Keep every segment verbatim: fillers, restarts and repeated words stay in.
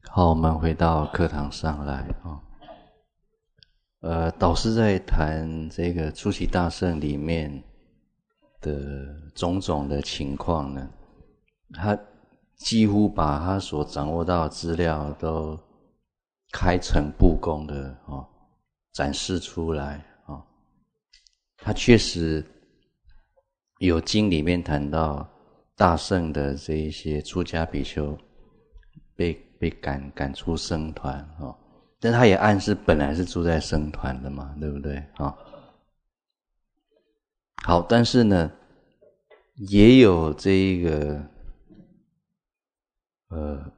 好，我们回到课堂上来啊。呃，导师在谈这个出奇大圣里面的种种的情况呢，他几乎把他所掌握到的资料都开诚布公的啊展示出来啊。他确实有经里面谈到大圣的这一些出家比丘被被赶赶出僧团哦，但他也暗示本来是住在僧团的嘛，对不对啊？好，但是呢，也有这一个呃，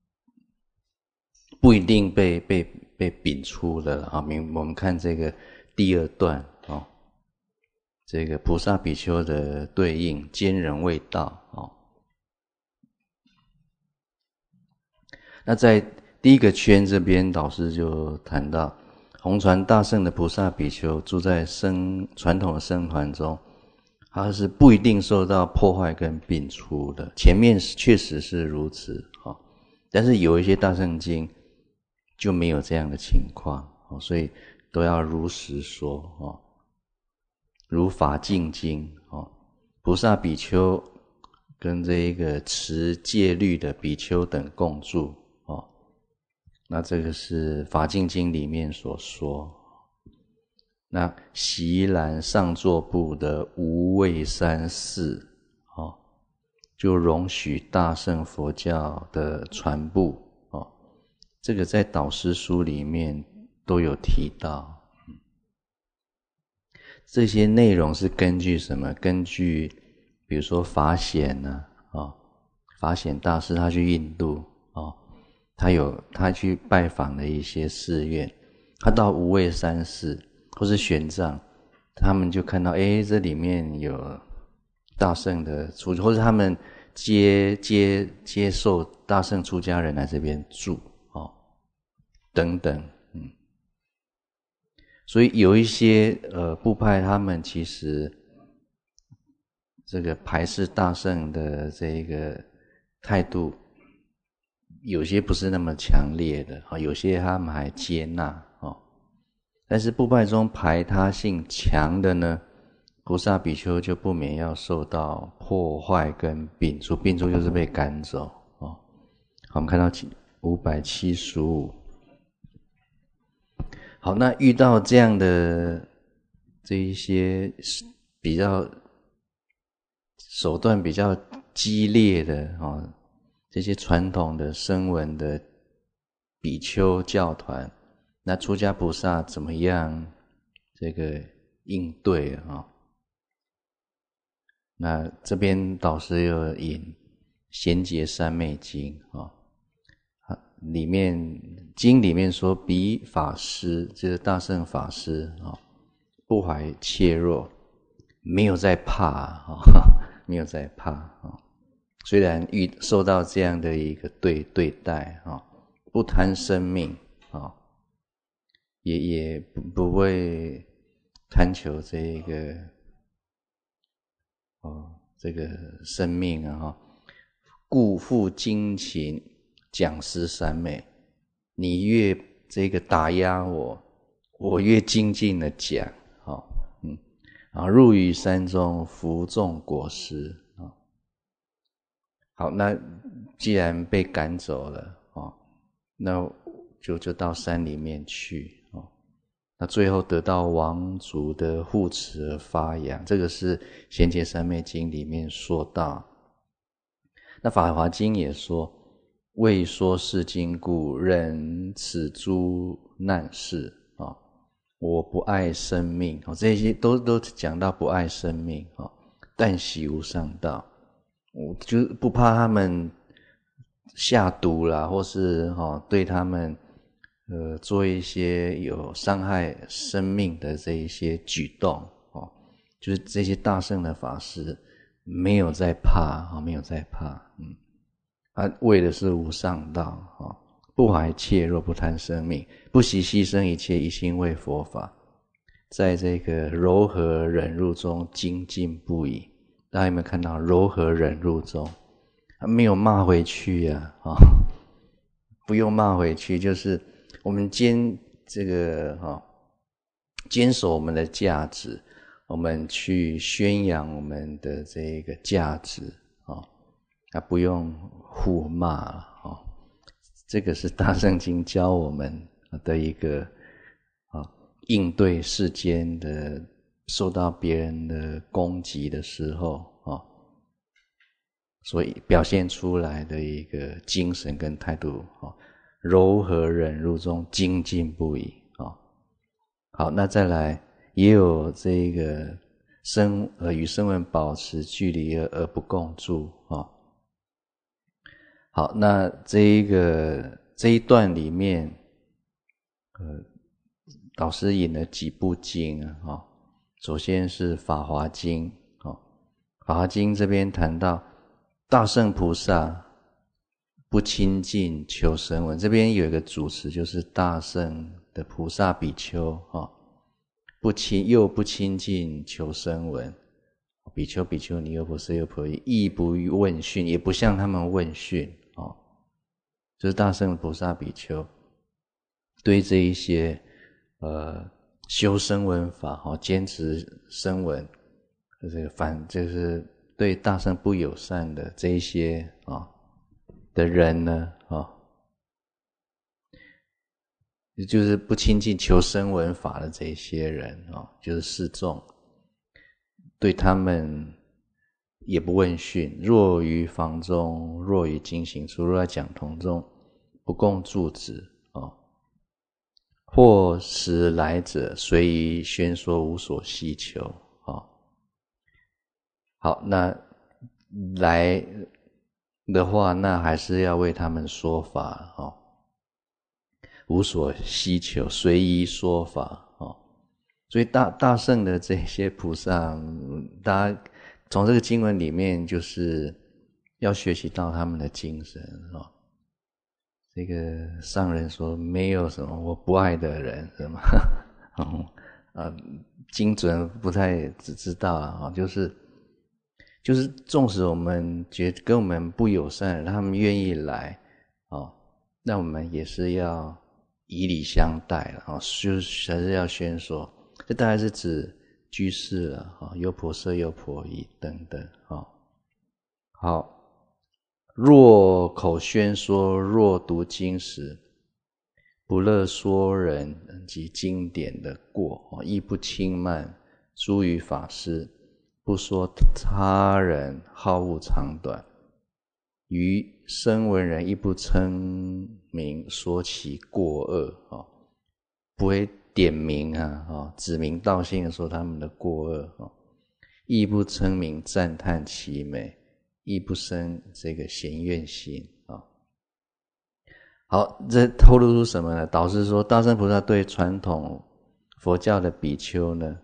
不一定被被被摒出的啊。明我们看这个第二段哦，这个菩萨比丘的对应，坚忍未到哦。那在第一个圈这边，导师就谈到红传大圣的菩萨比丘住在僧传统的僧团中，他是不一定受到破坏跟摒除的。前面确实是如此啊，但是有一些大圣经就没有这样的情况，所以都要如实说啊。如法净经啊，菩萨比丘跟这一个持戒律的比丘等共住。那这个是法净经里面所说。那席兰上座部的无畏山寺哦，就容许大乘佛教的传播哦，这个在导师书里面都有提到。这些内容是根据什么？根据比如说法显呢啊、哦，法显大师他去印度哦。他有他去拜访的一些寺院，他到无畏山寺或是玄奘，他们就看到诶这里面有大圣的出，或者他们接接接受大圣出家人来这边住哦，等等，嗯，所以有一些呃部派他们其实这个排斥大圣的这个态度。有些不是那么强烈的，有些他们还接纳，但是部派中排他性强的呢，菩萨比丘就不免要受到破坏跟摒除，摒除就是被赶走。好，我们看到五百七十五。好，那遇到这样的这一些比较手段比较激烈的哦。这些传统的声闻的比丘教团，那出家菩萨怎么样这个应对啊？那这边导师又引《贤劫三昧经》啊，里面经里面说，彼法师就是大乘法师啊，不怀怯弱，没有在怕啊，没有在怕啊。虽然遇受到这样的一个对对待啊，不贪生命啊，也也不不会贪求这个哦这个生命啊，故复精勤讲师三昧，你越这个打压我，我越精进的讲，啊嗯啊入于山中服种果实。好，那既然被赶走了哦，那就就到山里面去哦。那最后得到王族的护持而发扬，这个是《贤劫三昧经》里面说到。那《法华经》也说：“未说是经故，忍此诸难事啊、哦！我不爱生命哦，这些都都讲到不爱生命哦，但喜无上道。”我就不怕他们下毒啦，或是齁对他们呃做一些有伤害生命的这一些举动哦，就是这些大圣的法师没有在怕啊，没有在怕，嗯，他为的是无上道啊，不怀怯弱，不贪生命，不惜牺牲一切，一心为佛法，在这个柔和忍辱中精进不已。大家有没有看到柔和忍辱中，他没有骂回去呀、啊？哦， 不用骂回去，就是我们坚这个哈、哦，坚守我们的价值，我们去宣扬我们的这个价值啊、哦，啊不用互骂了哦。这个是大圣经教我们的一个啊、哦，应对世间的受到别人的攻击的时候啊。哦，所以表现出来的一个精神跟态度，柔和忍辱中精进不已。好，那再来也有这个声呃与声闻保持距离而而不共住。好，那这一个这一段里面，呃，导师引了几部经啊。首先是《法华经》啊，《法华经》这边谈到大圣菩萨不亲近求声闻，这边有一个主词，就是大圣的菩萨比丘啊，不亲又不亲近求声闻，比丘比丘尼优婆塞优婆夷，亦不问讯，也不向他们问讯啊，就是大圣菩萨比丘对这一些呃修声闻法哈，坚持声闻，这个反就是对大圣不友善的这一些啊的人呢啊，就是不亲近求声闻法的这一些人啊，就是示众，对他们也不问讯。若于房中，若于经行处，若在讲堂中，不共住止啊。或使来者随意宣说，无所希求啊。好，那来的话，那还是要为他们说法啊，无所希求，随意说法啊。所以大大圣的这些菩萨，大家从这个经文里面，就是要学习到他们的精神啊。这个上人说没有什么我不爱的人，是吗？嗯啊，精准不太只知道啊，就是就是纵使我们觉得跟我们不友善，他们愿意来啊，那我们也是要以礼相待了啊，就是还是要宣说。这大概是指居士了啊，优婆塞、优婆夷等等啊。好。若口宣说，若读经时，不乐说人及经典的过，亦不轻慢诸于法师，不说他人好恶长短，于声闻人亦不称名说其过恶，不会点名啊，指名道姓的说他们的过恶，亦不称名赞叹其美，亦不生这个嫌怨心啊。好，这透露出什么呢？导师说，大圣菩萨对传统佛教的比丘呢，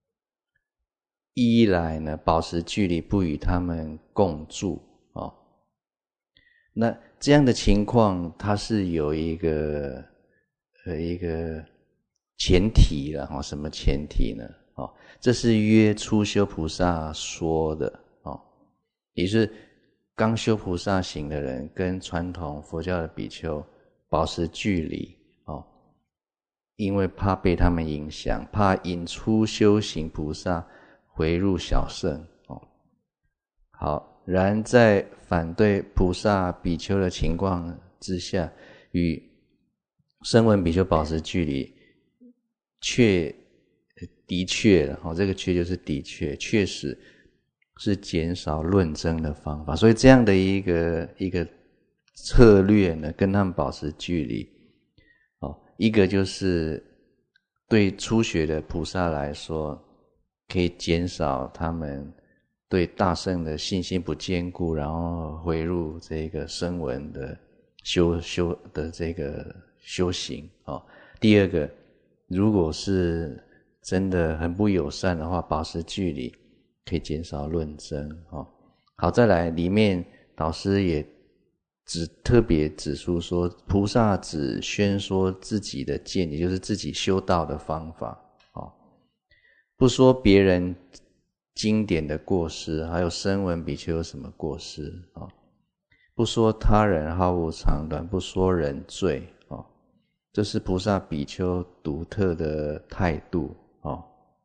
一来呢保持距离，不与他们共住啊。那这样的情况，它是有一个呃一个前提了哈。什么前提呢？哦，这是约初修菩萨说的。也是刚修菩萨行的人跟传统佛教的比丘保持距离哦，因为怕被他们影响，怕引出修行菩萨回入小乘哦。好，然在反对菩萨比丘的情况之下，与声闻比丘保持距离，确的确哦，这个确就是的确，确实。是减少论争的方法，所以这样的一个一个策略呢，跟他们保持距离。哦，一个就是对初学的菩萨来说，可以减少他们对大圣的信心不坚固，然后回入这个声闻的修修的这个修行。哦，第二个，如果是真的很不友善的话，保持距离。可以减少论争。好，再来里面导师也只特别指出说，菩萨只宣说自己的见解，就是自己修道的方法，不说别人经典的过失，还有声闻比丘有什么过失， 不说他人好恶长短，不说人罪哦，这是菩萨比丘独特的态度哦。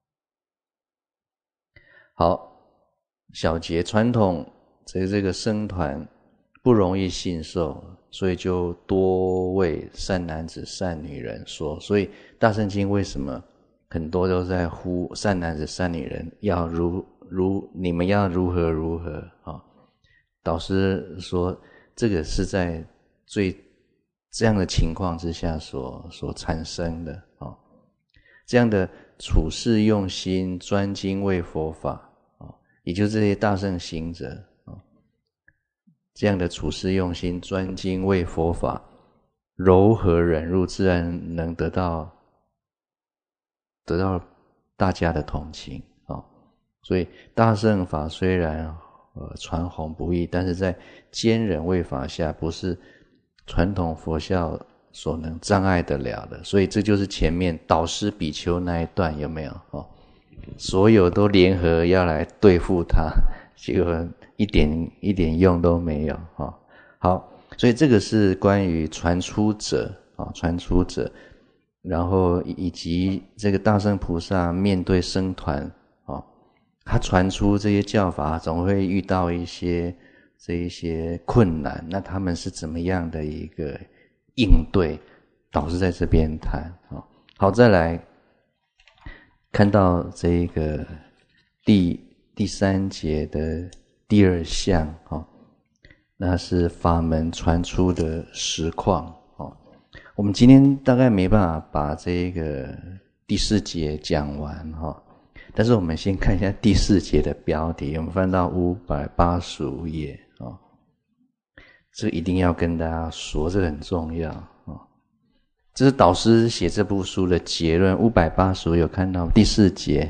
好，小节传统这这个僧团不容易信受，所以就多为善男子善女人说。所以大乘经为什么很多都在呼善男子善女人要如如你们要如何如何啊？导师说这个是在最这样的情况之下所所产生的啊，这样的处事用心专精为佛法啊，也就是这些大乘行者啊，这样的处事用心专精为佛法，柔和忍辱，自然能得到得到大家的同情啊。所以大乘法虽然呃传弘不易，但是在坚忍为法下，不是传统佛教所能障碍得了的。所以这就是前面导师比丘那一段有没有哦？所有都联合要来对付他，结果一点一点用都没有哦。好，所以这个是关于传出者啊，传出者，然后以及这个大乘菩萨面对僧团啊，他传出这些教法，总会遇到一些这一些困难，那他们是怎么样的一个应对？导师在这边谈啊。好，再来看到这个第第三节的第二项啊，那是法门传出的实况啊。我们今天大概没办法把这个第四节讲完哈。但是我们先看一下第四节的标题，我们翻到五百八十五页啊，这一定要跟大家说，这个很重要啊。这是导师写这部书的结论。五百八十五有看到第四节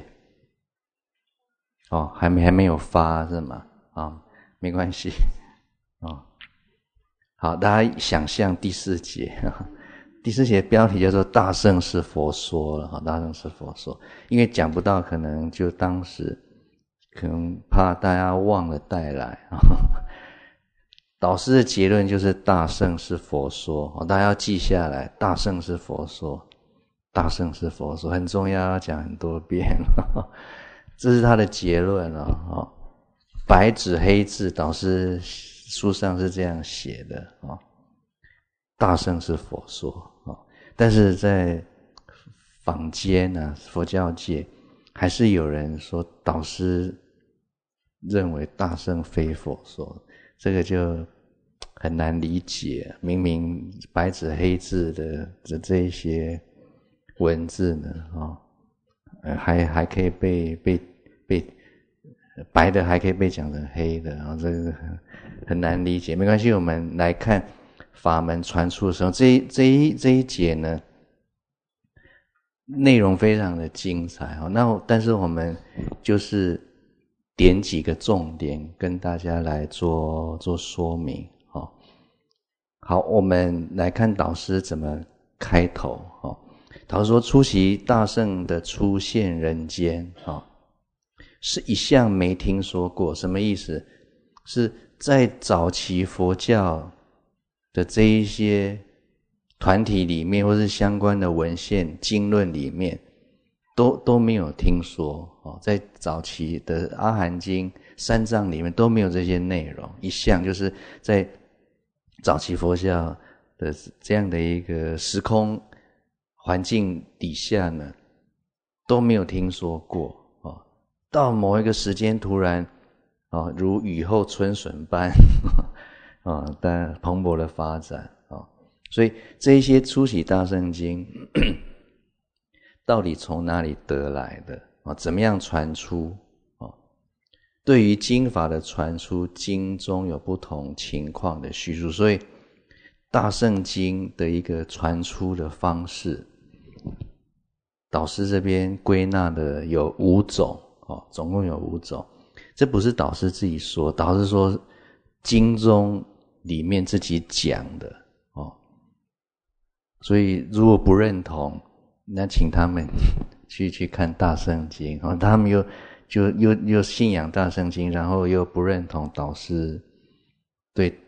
哦，还没还没有发是吗？啊，没关系啊。好，大家想象第四节。第四节标题叫做大乘是佛说了，大乘是佛说，因为讲不到，可能就当时可能怕大家忘了带来。导师的结论就是大乘是佛说，大家要记下来，大乘是佛说，大乘是佛说，很重要，要讲很多遍。这是他的结论哦，白纸黑字，导师书上是这样写的哦，大乘是佛说。但是在坊间啊，佛教界还是有人说导师认为大乘非佛说，这个就很难理解。明明白纸黑字的这这一些文字呢，哦，还还可以被被被白的还可以被讲成黑的，然后这个很很难理解。没关系，我们来看法门传出的时候，这一这一这一节呢，内容非常的精彩哦。那但是我们就是点几个重点跟大家来做做说明哦。好，我们来看导师怎么开头哦。导师说，出席大乘的出现人间哦，是一向没听说过。什么意思？是在早期佛教的这一些团体里面，或是相关的文献经论里面，都都没有听说哦。在早期的阿含经、三藏里面都没有这些内容，一向就是在早期佛教的这样的一个时空环境底下呢，都没有听说过哦。到某一个时间，突然哦，如雨后春笋般。啊，但蓬勃的发展啊，所以这一些出席大乘经到底从哪里得来的啊？怎么样传出啊？对于经法的传出，经中有不同情况的叙述，所以大乘经的一个传出的方式，导师这边归纳的有五种哦，总共有五种。这不是导师自己说，导师说经中里面自己讲的哦，所以如果不认同，那请他们去去看大乘经哦，他们又就又又信仰大乘经，然后又不认同导师对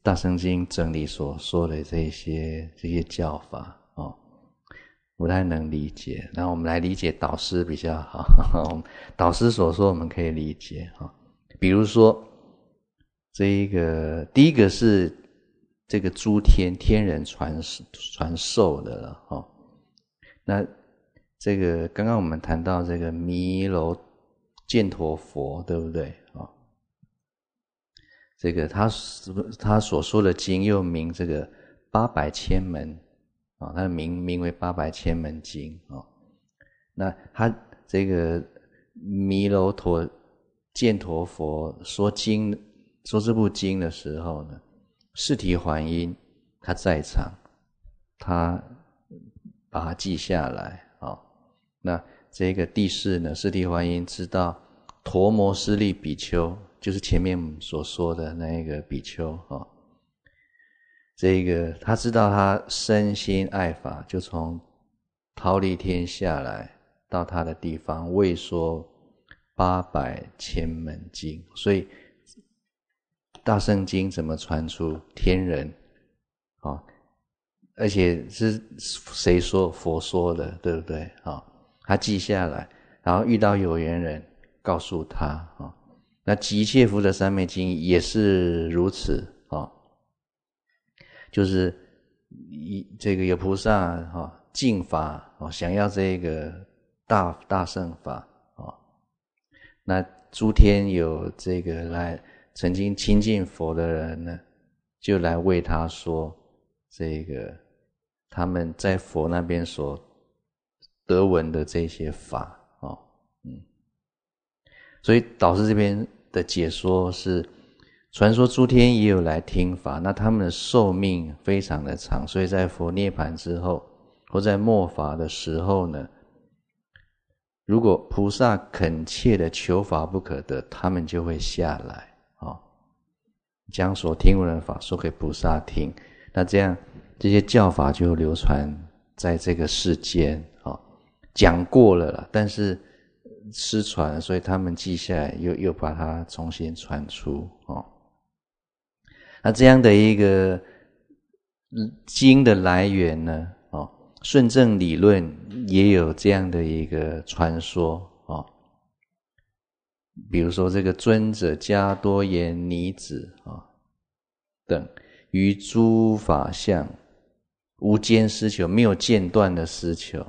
大乘经整理所说的这些这些教法哦，不太能理解。然后我们来理解导师比较好，导师所说我们可以理解哈。比如说这一个第一个是这个诸天天人传传授的了哈。那这个刚刚我们谈到这个弥楼犍陀佛，对不对啊？这个他他所说的经又名这个八百千门啊，它的名名为八百千门经啊。那他这个弥楼陀犍陀佛说经说这部经的时候呢，释提桓因他在场，他把它记下来啊。那这个第四呢，释提桓因知道陀摩斯利比丘，就是前面所说的那个比丘啊。这个他知道他身心爱法，就从忉利天下来到他的地方，为说八百千门经。所以大乘经怎么传出？天人啊，而且是谁说？佛说的，对不对啊？他记下来，然后遇到有缘人告诉他啊。那急切福的三昧经也是如此啊，就是这个有菩萨啊敬法啊，想要这个大大乘法啊，那诸天有这个来曾经亲近佛的人呢，就来为他说这个他们在佛那边所得闻的这些法啊，嗯，所以导师这边的解说是，传说诸天也有来听法，那他们的寿命非常的长，所以在佛涅槃之后，或在末法的时候呢，如果菩萨恳切的求法不可得，他们就会下来啊，将所听闻的法说给菩萨听，那这样这些教法就流传在这个世间啊，讲过了啦，但是失传了，所以他们记下来，又又把它重新传出哦。那这样的一个经的来源呢，哦，顺正理论也有这样的一个传说哦。比如说这个尊者迦多延尼子啊、哦、等，于诸法相无间施求，没有间断的施求。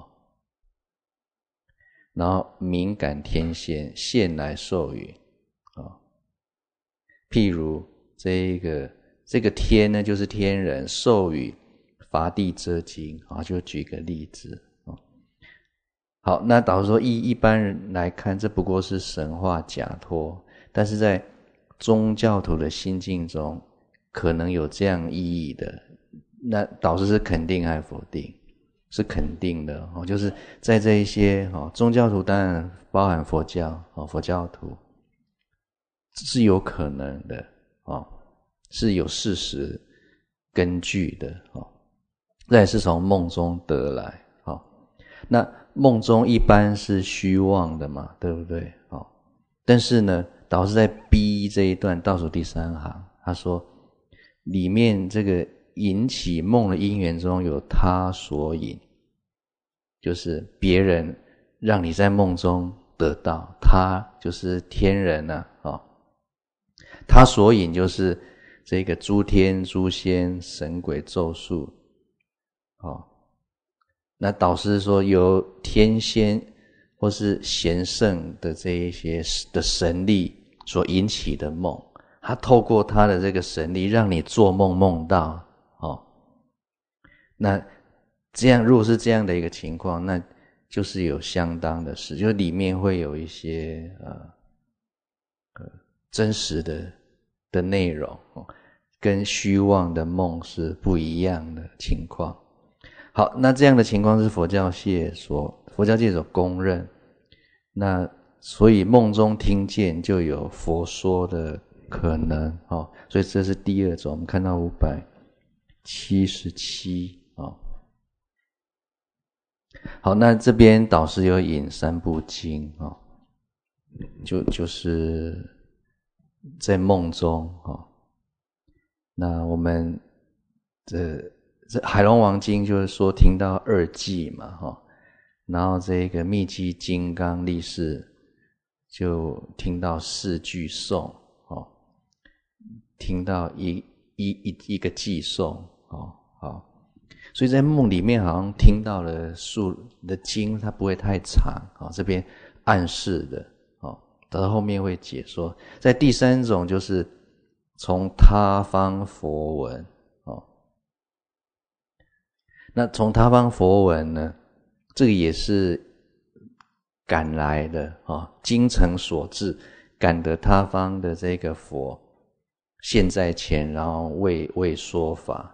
然后敏感天仙现来授予啊、哦，譬如这个这个天呢，就是天人授予伐地遮经啊，就举个例子啊、哦。好，那导致说一一般人来看，这不过是神话假托，但是在宗教徒的心境中，可能有这样意义的，那导师是肯定还是否定？是肯定的哦，就是在这一些哦，宗教徒当然包含佛教哦，佛教徒是有可能的哦，是有事实根据的哦。这也是从梦中得来哦。那梦中一般是虚妄的嘛，对不对哦？但是呢，导师在 B 这一段倒数第三行，他说里面这个引起梦的因缘中有他所引，就是别人让你在梦中得到，他就是天人啊、哦、他所引就是这个诸天诸仙神鬼咒术哦。那导师说由天仙或是贤圣的这一些的神力所引起的梦，他透过他的这个神力让你做梦梦到哦。那这样如果是这样的一个情况，那就是有相当的事，就里面会有一些呃呃真实的的内容、哦、跟虚妄的梦是不一样的情况。好，那这样的情况是佛教界所佛教界所公认，那所以梦中听见就有佛说的可能哦，所以这是第二种。我们看到五百七十七哦。好，那这边导师有引三部经哦，就就是在梦中哦， 那我们这这海龙王经就是说听到二偈嘛，哈，然后这个密积金刚力士就听到四句颂，哦，听到一一一一个偈颂，哦，好。所以在梦里面好像听到了数的经，它不会太长，哦，这边暗示的，哦，到后面会解说。在第三种就是从他方佛闻，哦，那从他方佛闻呢，这个也是赶来的，哦，精诚所至，赶得他方的这个佛现在前，然后为为说法。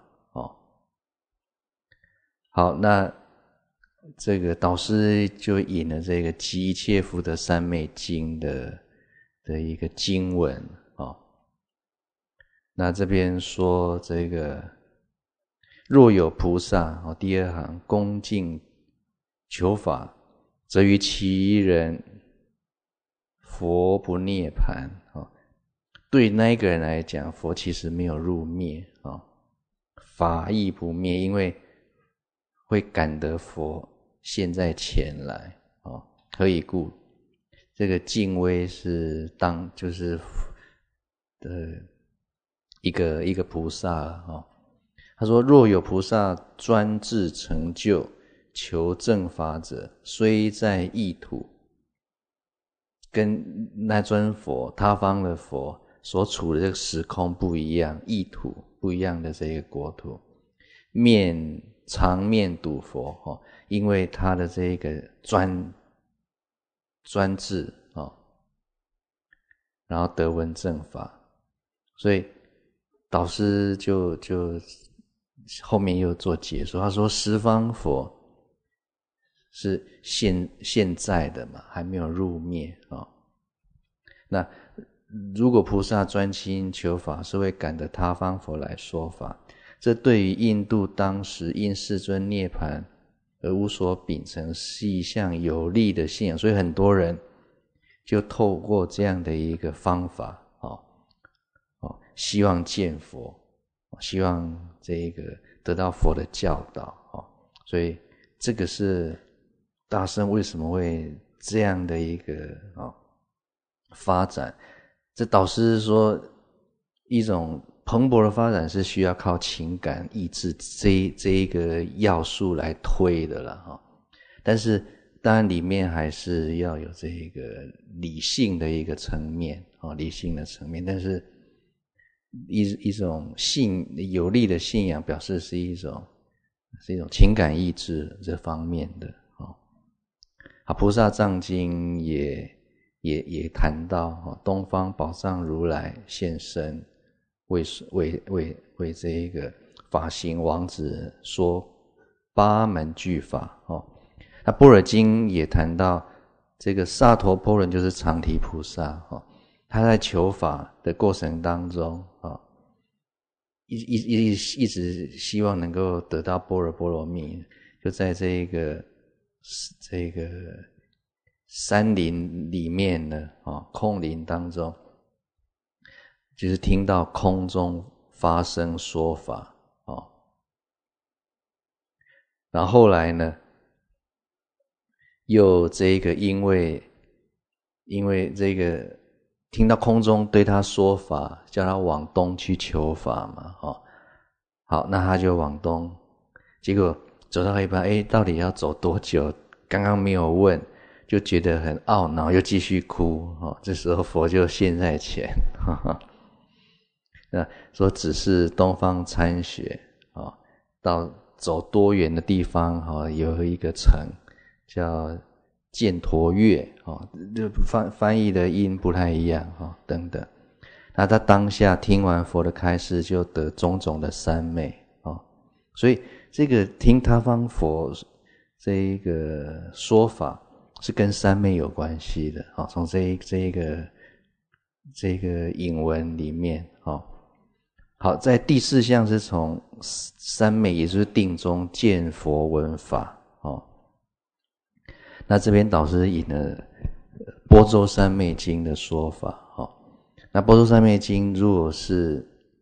好，那这个导师就引了这个集一切福德三昧经的的一个经文，哦，那这边说这个若有菩萨，哦，第二行恭敬求法，则于其人佛不涅槃，哦，对那一个人来讲，佛其实没有入灭，哦，法亦不灭，因为会感得佛现在前来，哦，何以故？这个敬威是当就是的一个一个菩萨，哦，他说若有菩萨专志成就求正法者，虽在异土，跟那尊佛他方的佛所处的这个时空不一样，异土不一样的这个国土，面常面睹佛，哦，因为他的这个专专志，哦，然后得闻正法，所以导师就就后面又做解说，他说十方佛是现现在的嘛，还没有入灭，哦，那如果菩萨专心求法，是会感得他方佛来说法。这对于印度当时因世尊涅槃而无所秉承，是一项有利的信仰，所以很多人就透过这样的一个方法，哦哦，希望见佛，希望这个得到佛的教导，哦，所以这个是大乘为什么会这样的一个，哦，发展。这导师说一种蓬勃的发展是需要靠情感意志这这一个要素来推的啦，哈。但是当然里面还是要有这个理性的一个层面，哦，理性的层面。但是一一种信有力的信仰，表示是一种是一种情感意志这方面的，哦。好，菩萨藏经也也也谈到，哦，东方宝藏如来现身。为为为为这一个法行王子说八门具法，哦，那般若经也谈到这个萨陀波罗就是常提菩萨，哦，他在求法的过程当中，哦，一一一一直希望能够得到般若波罗蜜，就在这一个这个山林里面呢，哦，空林当中。就是听到空中发声说法，哦，然后后来呢，又这个因为因为这个听到空中对他说法，叫他往东去求法嘛，哦，好，那他就往东，结果走到一半，诶，到底要走多久？刚刚没有问，就觉得很懊恼，又继续哭，哦，这时候佛就现在前，哈哈。那说只是东方参学，哦，到走多远的地方，哦，有一个城叫犍陀月，哦，就翻翻译的音不太一样，哦，等等。那他当下听完佛的开示，就得种种的三昧，哦，所以这个听他方佛这一个说法是跟三昧有关系的，哦，从这一这一个这个引文里面，哦。好，在第四项是从三昧，也就是定中见佛闻法，哦。那这边导师引了般舟三昧经的说法，哦。那般舟三昧经如果是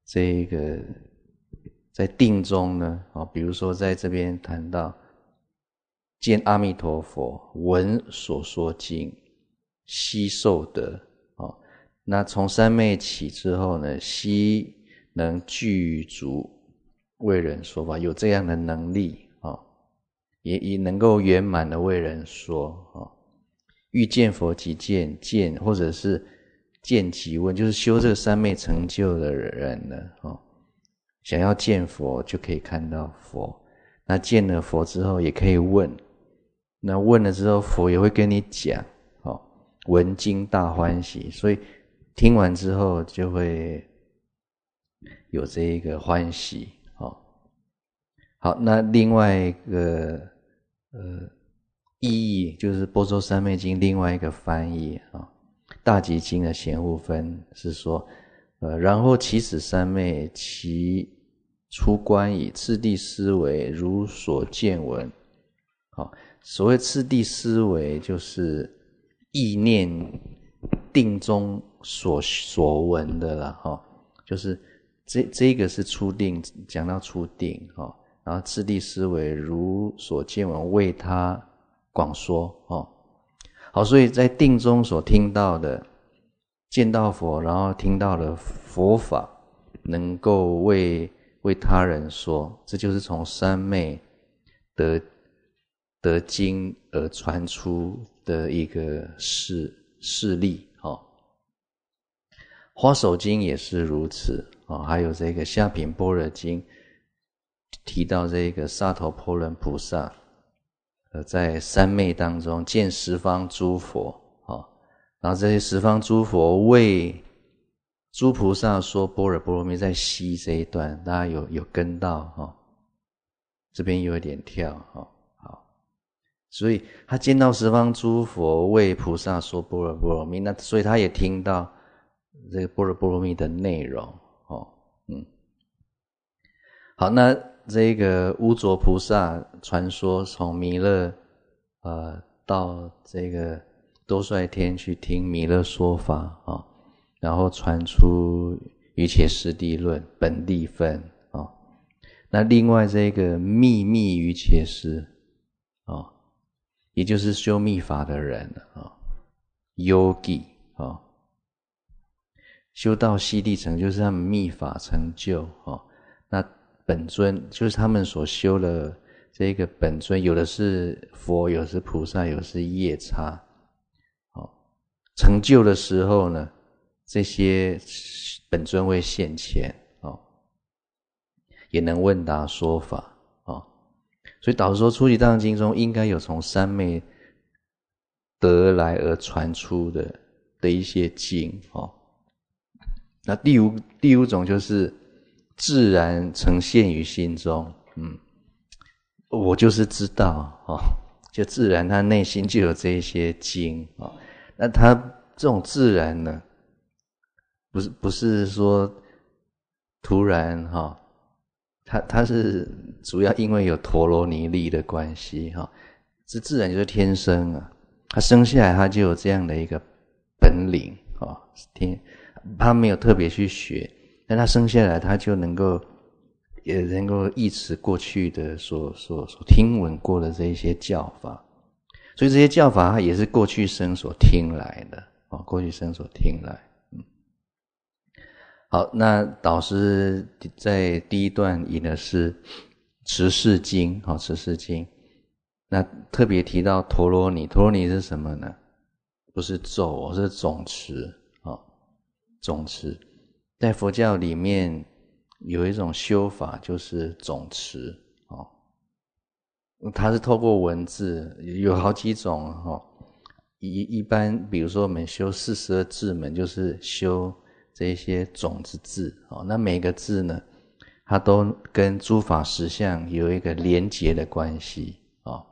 这个在定中呢，啊，比如说在这边谈到见阿弥陀佛，闻所说经，悉受得，啊，那从三昧起之后呢，悉能具足为人说法，有这样的能力啊，也也能够圆满的为人说啊。欲见佛即见，见或者是见即问，就是修这个三昧成就的人呢，啊，想要见佛就可以看到佛。那见了佛之后也可以问，那问了之后佛也会跟你讲，啊，闻经大欢喜，所以听完之后就会有这一个欢喜。好，那另外一个呃意义就是《般舟三昧经》另外一个翻译啊，大集经的贤护分是说，呃，然后起此三昧，其出观以次第思维，如所见闻。好，所谓次第思维，就是意念定中所所闻的啦，哈，就是这这个是初定，讲到初定哈。然后次第思维如所见闻，为他广说哦。好，所以在定中所听到的，见到佛，然后听到了佛法，能够为为他人说，这就是从三昧得得经而传出的一个事事例哦。花手经也是如此哦，还有这个下品般若经。提到这个萨头婆人菩萨，呃，在三昧当中见十方诸佛，哦，然后这些十方诸佛为诸菩萨说般若波罗蜜，在西这一段，大家有有跟到哦，这边有一点跳哦，好，所以他见到十方诸佛为菩萨说般若波罗蜜，那所以他也听到这个般若波罗蜜的内容哦，嗯，好，那。这个乌卓菩萨传说从弥勒呃到这个多帅天去听弥勒说法啊，哦，然后传出瑜伽师地论本地分啊，哦。那另外这个秘密瑜伽师啊，哦，也就是修密法的人啊，哦，yogi 啊，哦，修到悉地成就是他们密法成就啊，哦。那本尊就是他们所修的这个本尊，有的是佛，有的是菩萨，有的是夜叉。哦，成就的时候呢，这些本尊会现前，哦，也能问答说法，哦，所以导致说初级大乘经中应该有从三昧得来而传出的的一些经，哦。那第五第五种就是自然呈现于心中，嗯，我就是知道哦，就自然他内心就有这一些经哦。那他这种自然呢，不是不是说突然哈，哦，他他是主要因为有陀罗尼力的关系哈，哦，这自然就是天生啊，他生下来他就有这样的一个本领哦，天他没有特别去学。但他生下来，他就能够也能够忆持过去的所所所听闻过的这一些教法，所以这些教法它也是过去生所听来的哦，过去生所听来。嗯，好，那导师在第一段引的是持世经，好，持世经。那特别提到陀罗尼，陀罗尼是什么呢？不是咒，是总持，哦，总持。在佛教里面有一种修法，就是总持哦，它是透过文字，有好几种哦。一一般，比如说我们修四十二字门，就是修这些种子字哦。那每个字呢，它都跟诸法实相有一个连结的关系哦。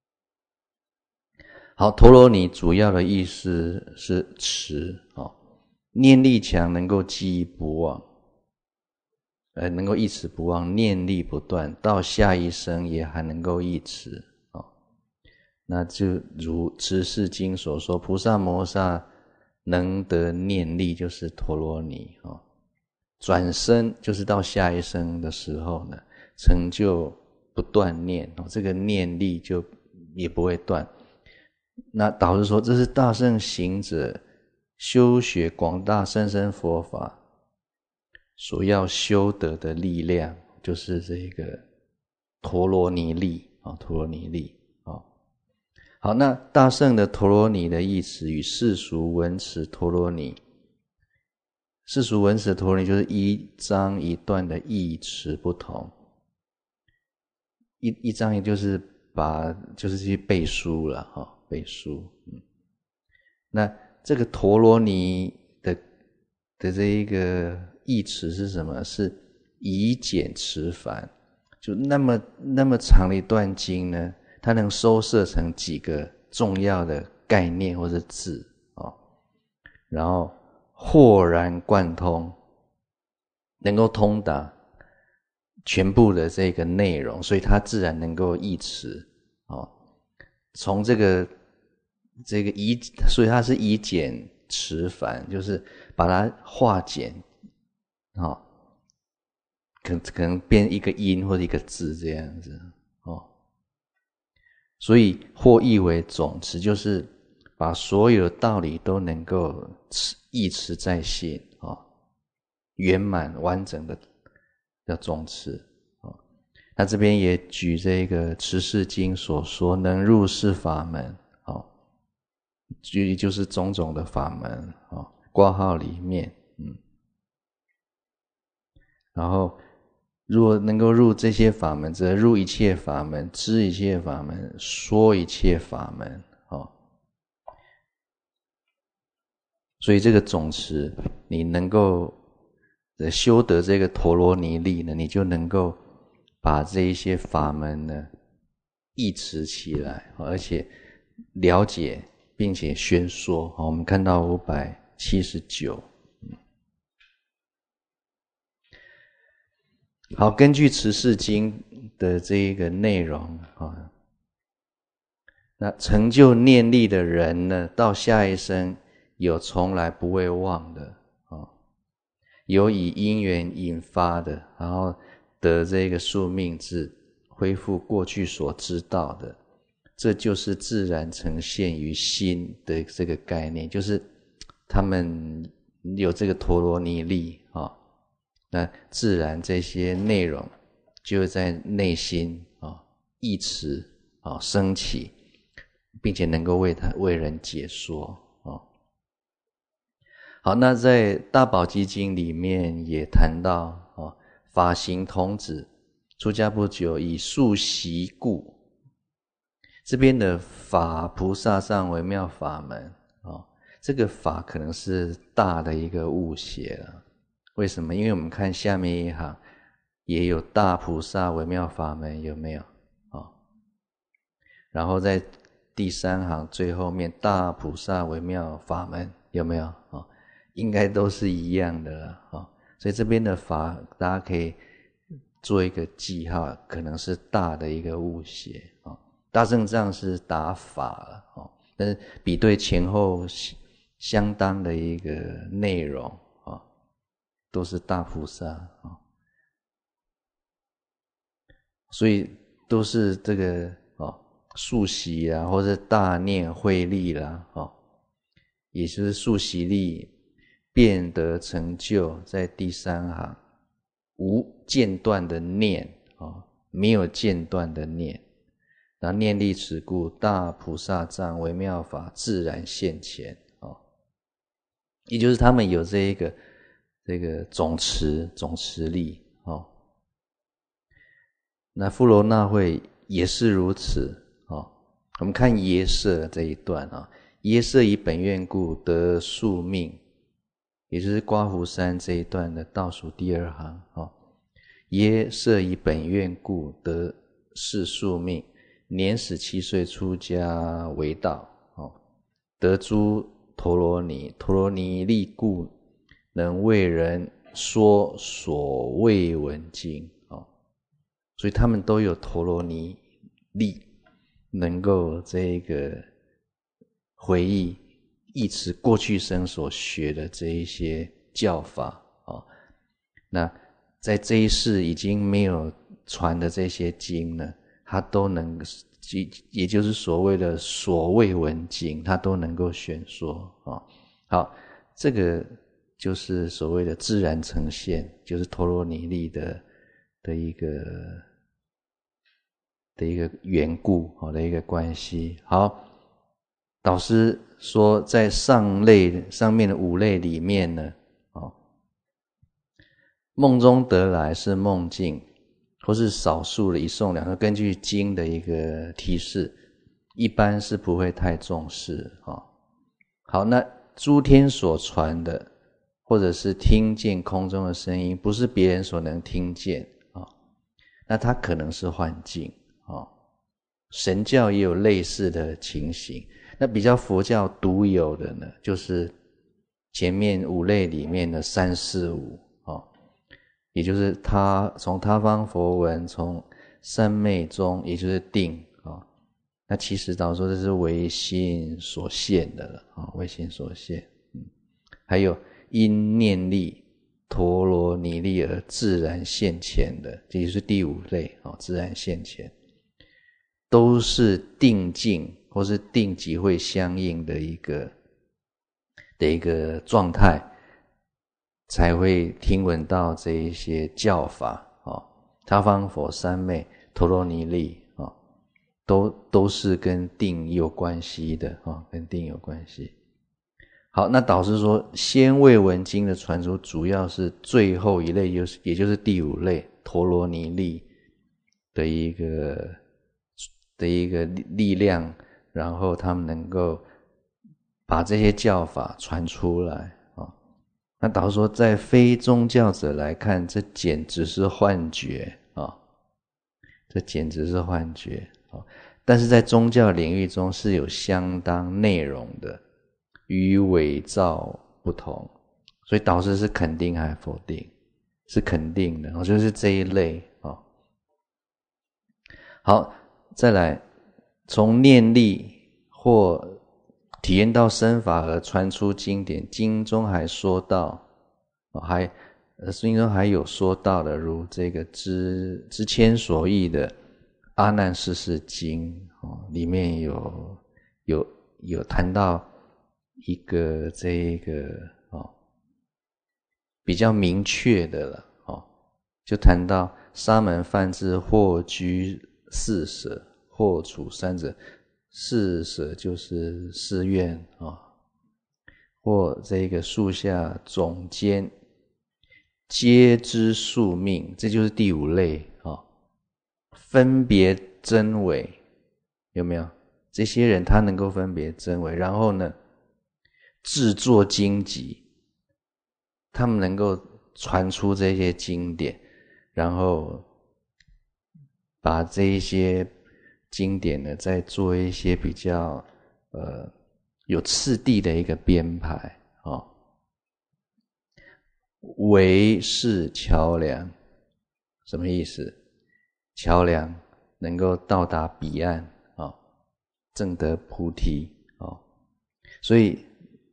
好，陀罗尼主要的意思是持哦。念力强，能够记忆不忘，呃，能够忆持不忘，念力不断，到下一生也还能够忆持，哦，那就如持世经所说，菩萨摩诃萨能得念力，就是陀罗尼，哦， 转生就是到下一生的时候呢，成就不断念，这个念力就也不会断。那导致说，这是大乘行者修学广大甚深佛法所要修得的力量，就是这个陀罗尼力啊，陀罗尼力啊。好，那大乘的陀罗尼的义词与世俗文词陀罗尼，世俗文词的陀罗尼就是一章一段的义词不同，一一章也就是把就是去背书了哈，背书。嗯，那这个陀罗尼的的这一个义词是什么？是以简辞繁，就那么那么长的一段经呢，它能收摄成几个重要的概念或者字哦，然后豁然贯通，能够通达全部的这个内容，所以它自然能够译词哦。从这个这个以，所以它是以简辞繁，就是把它化简哦，可可能变一个音或者一个字这样子哦。所以或译为总持，就是把所有的道理都能够译持在心哦，圆满完整的叫总持哦。那这边也举这个持世经所说能入世法门哦，举就是种种的法门哦，括号里面嗯，然后如果能够入这些法门，则入一切法门，知一切法门，说一切法门哦。所以这个总持，你能够修得这个陀罗尼力呢，你就能够把这一些法门呢译持起来，而且了解并且宣说。我们看到五百七十九。好，根据持世经的这一个内容啊，那成就念力的人呢，到下一生有从来不会忘的啊，有以因缘引发的，然后得这个宿命智，恢复过去所知道的，这就是自然呈现于心的这个概念，就是他们有这个陀罗尼力啊。那自然这些内容就在内心啊忆持啊升起，并且能够为他为人解说啊。好，那在大宝积经里面也谈到啊，法行童子出家不久，以数习故，这边的法菩萨上微妙法门啊，这个法可能是大的一个误解了。为什么？因为我们看下面一行也有大菩萨微妙法门，有没有？哦，然后在第三行最后面大菩萨微妙法门，有没有？哦，应该都是一样的了哦。所以这边的法大家可以做一个记号，可能是大的一个误写哦。大正藏是打法了哦，但是比对前后相当的一个内容都是大菩萨啊，所以都是这个哦，数习啦，或者大念慧力啦，哦，也就是数习力变得成就，在第三行无间断的念哦，没有间断的念，然后念力持故，大菩萨藏微妙法自然现前哦，也就是他们有这一个。这个总持总持力哦，那富罗那会也是如此哦。我们看耶舍这一段啊，耶舍以本愿故得宿命，也就是刮胡山这一段的倒数第二行哦。耶舍以本愿故得是宿命，年十七岁出家为道哦，得诸陀罗尼，陀罗尼力故。能为人说所未闻经哦，所以他们都有陀罗尼力，能够这个回忆忆持过去生所学的这一些教法哦。 那在这一世已经没有传的这些经呢，它都能，也就是所谓的所谓闻经，它都能够宣说啊。好，这个就是所谓的自然呈现，就是陀罗尼力的的一个的一个缘故好的一个关系。好，导师说在上类上面的五类里面呢，哦，梦中得来是梦境，或是少数的一诵两诵，根据经的一个提示，一般是不会太重视哦。好，那诸天所传的，或者是听见空中的声音，不是别人所能听见啊、哦，那它可能是幻境啊、哦。神教也有类似的情形，那比较佛教独有的呢，就是前面五类里面的三四五啊、哦，也就是他从他方佛闻，从三昧中，也就是定啊、哦。那其实导说这是唯心所现的了啊、哦，唯心所现。嗯，还有因念力、陀罗尼力而自然现前的，这就是第五类啊、哦，自然现前，都是定境或是定即会相应的一个的一个状态，才会听闻到这一些教法啊、哦，他方佛、三昧、陀罗尼力啊、哦，都都是跟定有关系的啊、哦，跟定有关系。好，那导师说先未闻经的传出，主要是最后一类，就是也就是第五类陀罗尼力的一个的一个力量，然后他们能够把这些教法传出来啊、哦。那导师说，在非宗教者来看，这简直是幻觉啊、哦，这简直是幻觉啊、哦。但是在宗教领域中是有相当内容的，与伪造不同，所以导师是肯定还是否定？是肯定的，就是这一类啊。好，再来，从念力或体验到身法而传出经典，经中还说到，还经中还有说到的，如这个之之前所译的阿难世事经里面有有有谈到一个这个哦比较明确的了哦，就谈到沙门梵志或居四舍，或处三者，四舍就是寺院啊、哦，或这个树下总监，皆知宿命，这就是第五类啊、哦，分别真伪，有没有？这些人他能够分别真伪，然后呢，制作经籍，他们能够传出这些经典，然后把这一些经典呢，再做一些比较呃有次第的一个编排啊、哦。为是桥梁，什么意思？桥梁能够到达彼岸啊、哦，证得菩提啊、哦。所以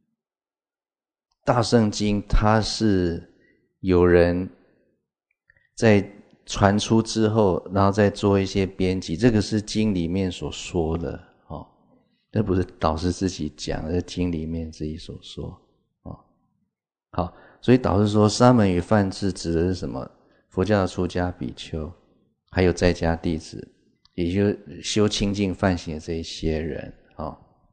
大圣经它是有人在传出之后，然后再做一些编辑，这个是经里面所说的哦，这不是导师自己讲的，是经里面自己所说哦。好，所以导师说沙门与梵志指的是什么？佛教的出家比丘，还有在家弟子，也就是修清净梵行的这一些人哦。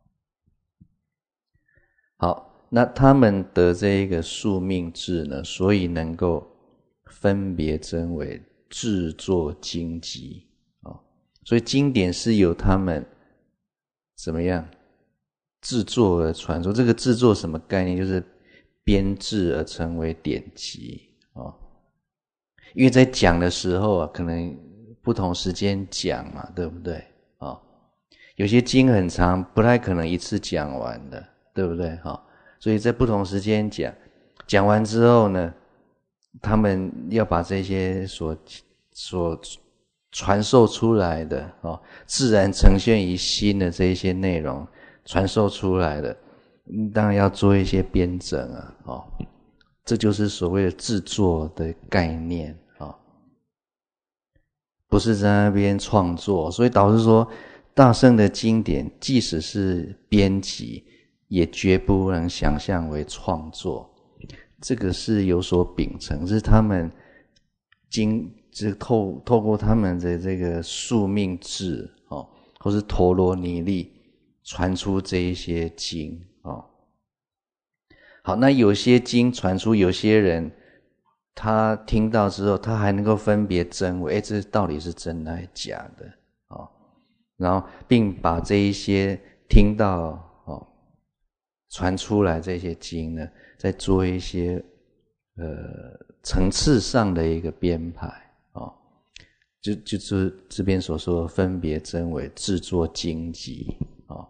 好，那他们得这一个宿命智呢，所以能够分别真伪，制作经籍、哦、所以经典是由他们怎么样制作而传说。这个制作什么概念？就是编制而成为典籍、哦、因为在讲的时候啊，可能不同时间讲嘛，对不对、哦、有些经很长，不太可能一次讲完的，对不对、哦、所以在不同时间讲，讲完之后呢，他们要把这些所所传授出来的哦，自然呈现于心的这一些内容传授出来的，当然要做一些编整啊，哦， 这就是所谓的制作的概念啊，不是在那边创作。所以导师说，大圣的经典即使是编辑，也绝不能想象为创作。这个是有所秉承，是他们经是透透过他们的这个宿命智哦，或是陀罗尼力传出这一些经哦。好，那有些经传出，有些人他听到之后，他还能够分别真伪，诶，这到底是真的还是假的哦？然后并把这一些听到哦传出来这些经呢，再做一些呃层次上的一个编排哦，就就是这边所说的分别真伪，制作经集哦。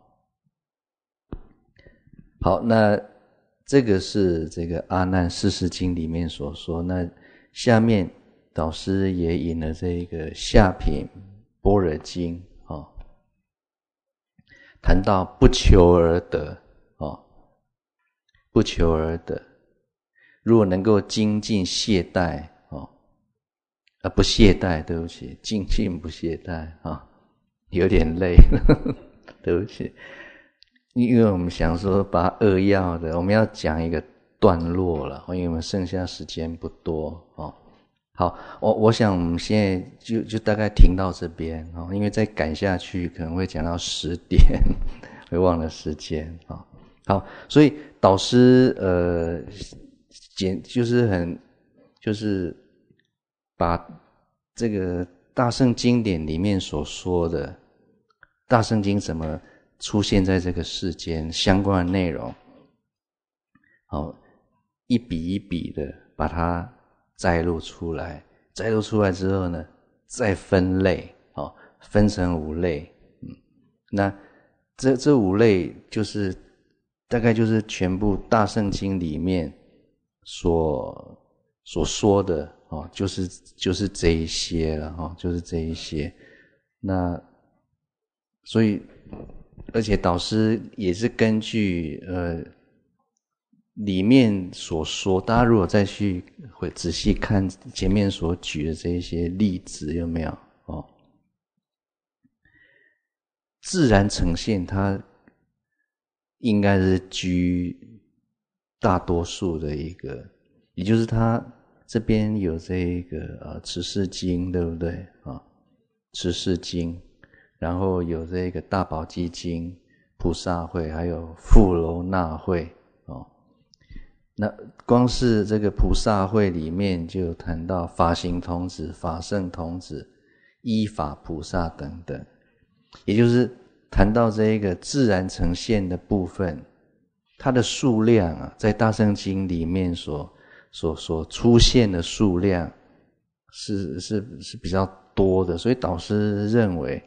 好，那这个是这个阿难四世经里面所说。那下面导师也引了这个下品般若经哦，谈到不求而得哦，不求而得。如果能够精进懈怠哦，啊不懈怠，对不起，精进不懈怠啊、哦，有点累，对不起。因为我们想说把扼要的，我们要讲一个段落了，因为我们剩下时间不多哦。好，我我想我们现在就就大概停到这边哦，因为再赶下去可能会讲到十点，会忘了时间啊、哦。好，所以导师呃简就是很就是把这个大圣经典里面所说的大圣经怎么出现在这个世间相关的内容，好，一笔一笔的把它摘录出来，摘录出来之后呢，再分类，哦，分成五类，嗯，那这这五类就是大概就是全部大圣经里面所所说的哦，就是就是这一些了哦，就是这一些，那所以。而且导师也是根据呃里面所说，大家如果再去会仔细看前面所举的这一些例子，有没有哦？自然呈现它应该是居大多数的一个，也就是它这边有这一个呃持世经，对不对啊？持世经。然后有这个大宝积经、菩萨会，还有富楼那会哦。那光是这个菩萨会里面就有谈到法行童子、法圣童子、依法菩萨等等，也就是谈到这个自然呈现的部分，它的数量啊，在大圣经里面所所所出现的数量是是是比较多的，所以导师认为。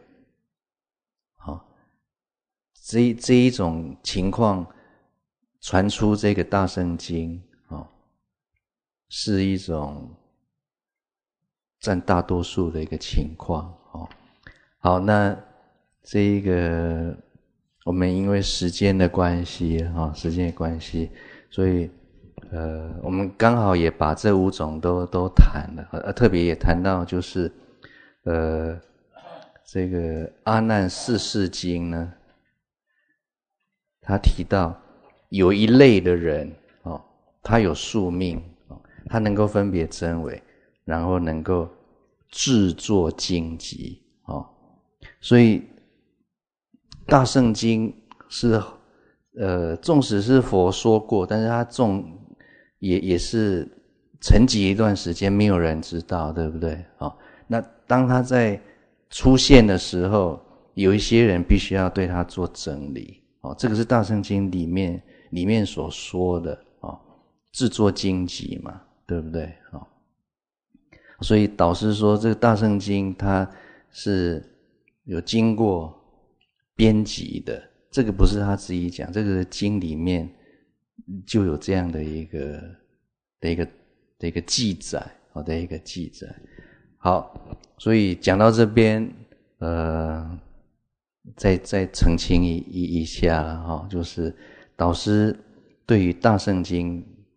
这这一种情况传出这个大圣经哦，是一种占大多数的一个情况哦。好，那这一个我们因为时间的关系哈，时间的关系，所以呃，我们刚好也把这五种都都谈了，呃，特别也谈到就是呃，这个阿难四世经呢。他提到有一类的人哦，他有宿命哦，他能够分别真伪，然后能够制作经集哦，所以大圣经是呃，纵使是佛说过，但是他纵也也是沉寂一段时间，没有人知道，对不对？哦，那当他在出现的时候，有一些人必须要对他做整理。哦，这个是大圣经里面里面所说的哦，制作经集嘛，对不对？哦，所以导师说这个大圣经它是有经过编辑的，这个不是他自己讲，这个经里面就有这样的一个的一个的一个记载，好的一个记载。好，所以讲到这边，呃。再再澄清一一一下哈，就是导师对于大圣经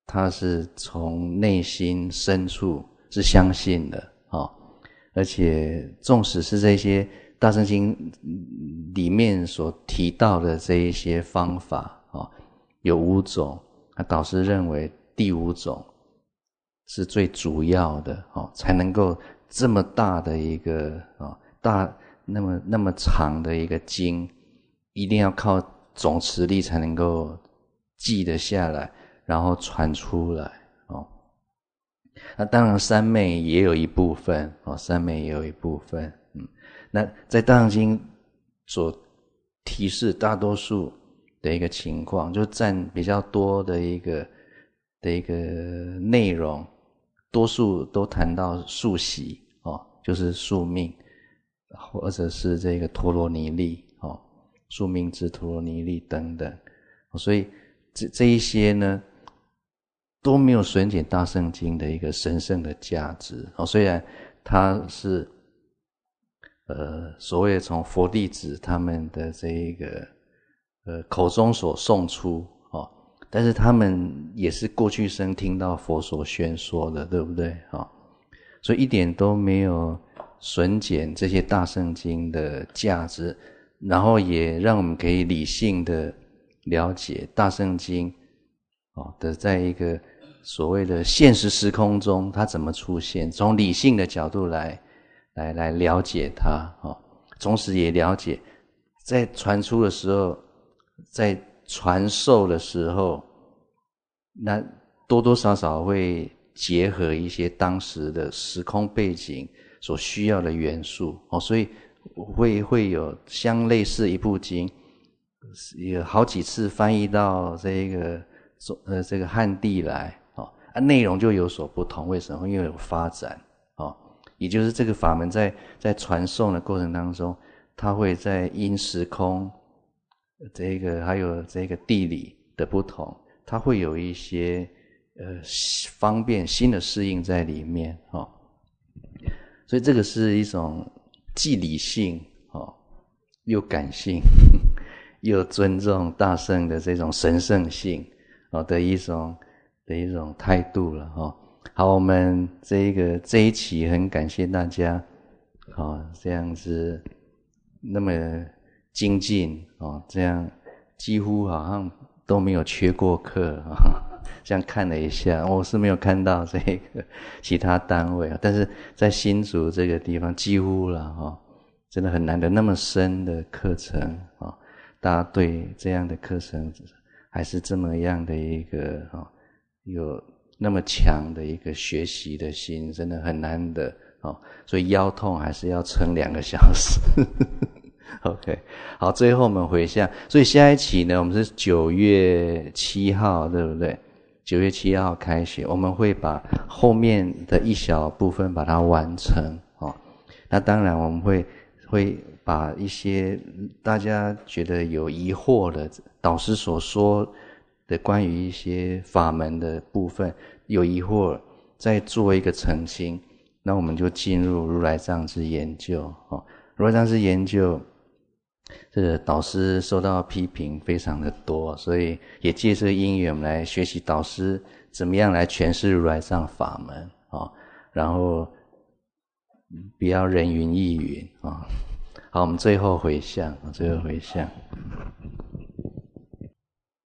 他是从内心深处是相信的哦，而且纵使是这些大乘经里面所提到的这一些方法哦，有五种，那导师认为第五种是最主要的哦，才能够这么大的一个哦大那么那么长的一个经，一定要靠总持力才能够记得下来，然后传出来哦。那当然三昧也有一部分哦，三昧也有一部分。嗯，那在大乘经所提示大多数的一个情况，就占比较多的一个的一个内容，多数都谈到宿息哦，就是宿命，或者是这个陀罗尼力哦，宿命之陀罗尼力等等。所以这这一些呢，都没有损减大乘经的一个神圣的价值哦。虽然它是呃所谓从佛弟子他们的这一个呃口中所诵出哦，但是他们也是过去生听到佛所宣说的，对不对哦？所以一点都没有损减这些大乘经的价值，然后也让我们可以理性的了解大乘经哦的在一个所谓的现实时空中它怎么出现，从理性的角度来来来了解它哦，同时也了解在传出的时候，在传授的时候，那多多少少会结合一些当时的时空背景所需要的元素哦，所以会会有相类似一部经有好几次翻译到这个呃这个汉地来哦，啊内容就有所不同，为什么？因为有发展哦，也就是这个法门在在传送的过程当中，它会在因时空这个还有这个地理的不同，它会有一些呃方便新的适应在里面哦，所以这个是一种既理性哦又感性又尊重大乘的这种神圣性哦的一种的一种态度了哦。好，我们这一个这一期很感谢大家哦，这样子那么精进哦，这样几乎好像都没有缺过课啊、哦。这样看了一下，我是没有看到这个其他单位，但是在新竹这个地方几乎了哦，真的很难得那么深的课程哦，大家对这样的课程还是这么样的一个哦，有那么强的一个学习的心，真的很难得哦，所以腰痛还是要撑两个小时。OK， 好，最后我们回向，所以下一期呢，我们是九月七号，对不对？九月七号开学，我们会把后面的一小部分把它完成哦。那当然我们会会把一些大家觉得有疑惑的导师所说的关于一些法门的部分有疑惑，再做一个澄清，那我们就进入如来藏之研究哦。如来藏之研究这个导师受到批评非常的多，所以也借这个因缘我们来学习导师怎么样来诠释如来藏法门哦，然后不要人云亦云啊、哦。好，我们最后回向，最后回向。